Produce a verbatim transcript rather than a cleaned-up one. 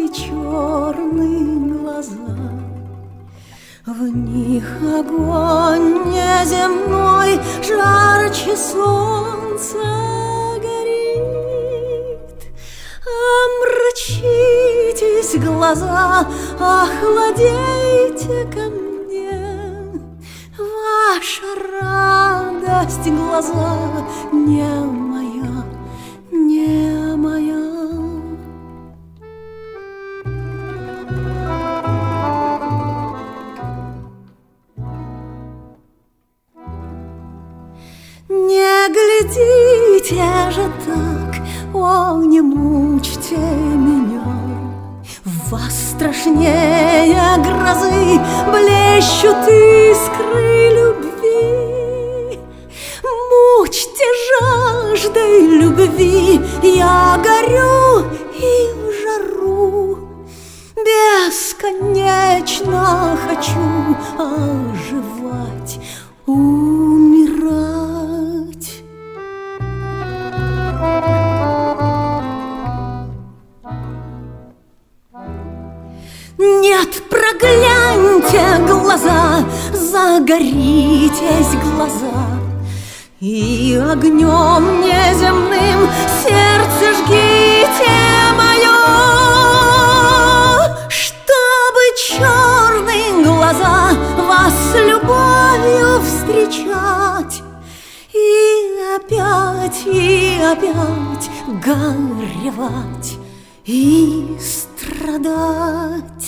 твои черные глаза. В них огонь неземной жарче солнца горит. Омрачитесь, глаза, охладейте ко мне. Ваша радость, глаза, не моя, не моя. Не глядите же так, о, не мучьте меня. В вас страшнее грозы блещут искры любви. Мучьте жаждой любви, я горю и в жару. Бесконечно хочу оживать, умирать. Нет, прогляньте глаза, загоритесь глаза, и огнем неземным сердце жгите мое, чтобы черные глаза вас с любовью встречать и опять, и опять горевать и страдать.